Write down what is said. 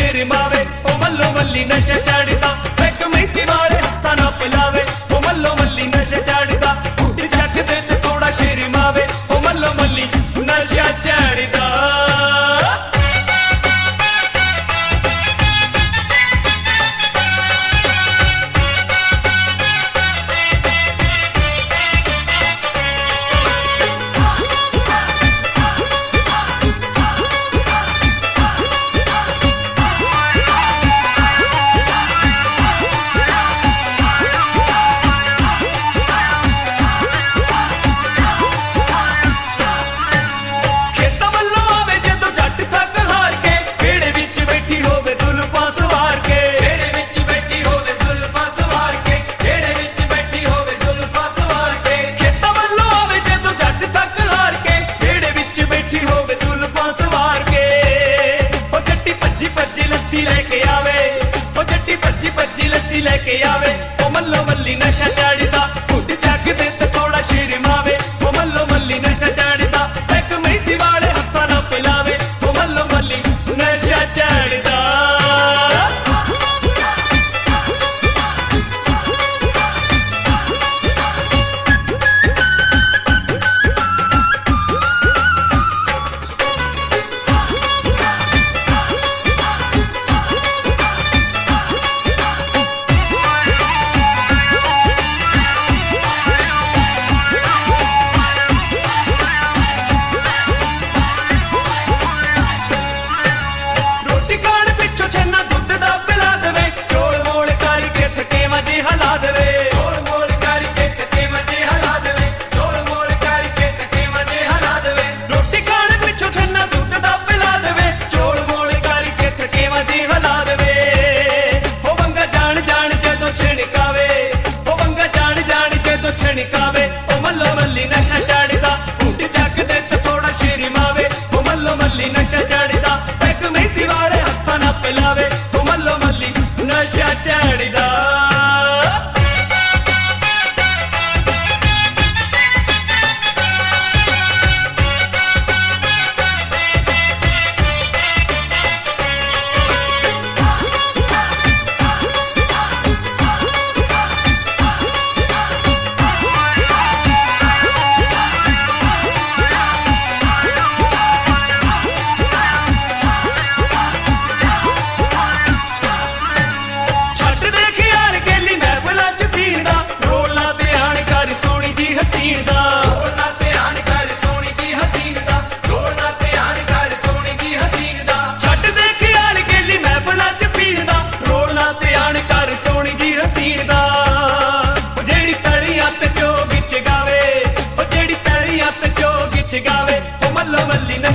ਸ਼ੇਰ ਮਾਵੇ ਉਹ ਮੱਲੋ ਮੱਲੀ ਨਸ਼ਾ ਚੜਦਾ ਪੈਗ ਮਹਿੰਦੀ ਵਾਲੇ ਹੱਥਾਂ ਨਾਲ ਪਿਲਾਵੇ ਉਹ ਮੱਲੋ ਮੱਲੀ ਨਸ਼ਾ ਚੜਦਾ ਉੱਡ ਜੱਗ ਦੇ ਤੇ ਥੋੜਾ ਸ਼ੇਰ ਮਾਵੇ ਉਹ ਮੱਲੋ ਮੱਲੀ ਨਸ਼ਾ ਚੜਦਾ लेके आवे ओ मल्लो मल्ली नशा चढ़दा उठ जग दे ते थोड़ा शेर मावे ओ मल्लो मल्ली नशा चढ़दा पैग मेहंदी वाले हत्थां नाल पिलावे ओ मल्लो मल्ली नशा चढ़दा छिड़कावे ओ मल्लो मल्ली नशा चढ़दा उठ जग दे ते थोड़ा शेर मावे ओ मल्लो मल्ली नशा चढ़दा पैग मेहंदी वाले हत्थां नाल पिलावे ओ मल्लो मल्ली नशा चढ़दा गावे ओ मल्लो मल्ली